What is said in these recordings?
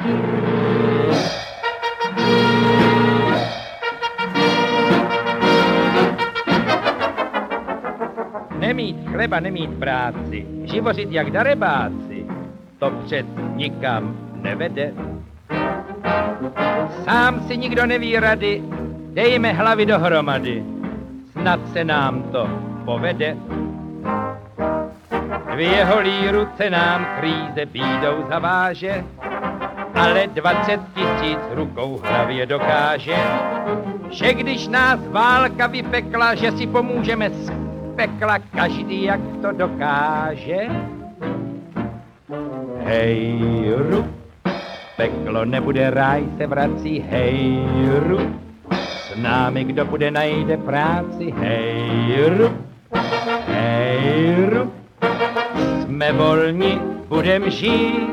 Nemít chleba, nemít práci, živořit jak darebáci, to přec nikam nevede. Sám si nikdo neví rady, dejme hlavy dohromady, snad se nám to povede. Dvě holí ruce nám kríze bídou zaváže, ale 20 000 rukou hlavě dokáže, že když nás válka vypekla, že si pomůžeme z pekla každý, jak to dokáže. Hej, ru, peklo nebude, ráj se vrací, hej, ru, s námi kdo bude, najde práci, hej, ru, jsme volni, budem žít,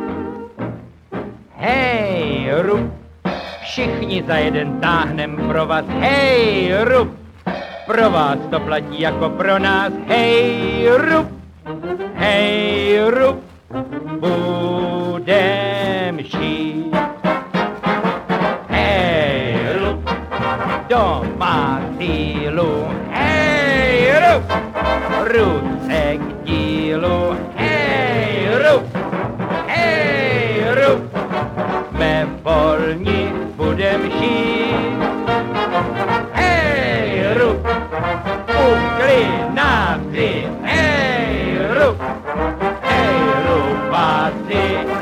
hej, ru, všichni za jeden táhnem pro vás, hej, ru, pro vás to platí jako pro nás, hej, ru, budem žít. Hej, ru, doma sílu, hej, ruce k dílu, hej, ru, jsme volni, budem žít. Hej, ru, uklinaci, hej, ru, báci,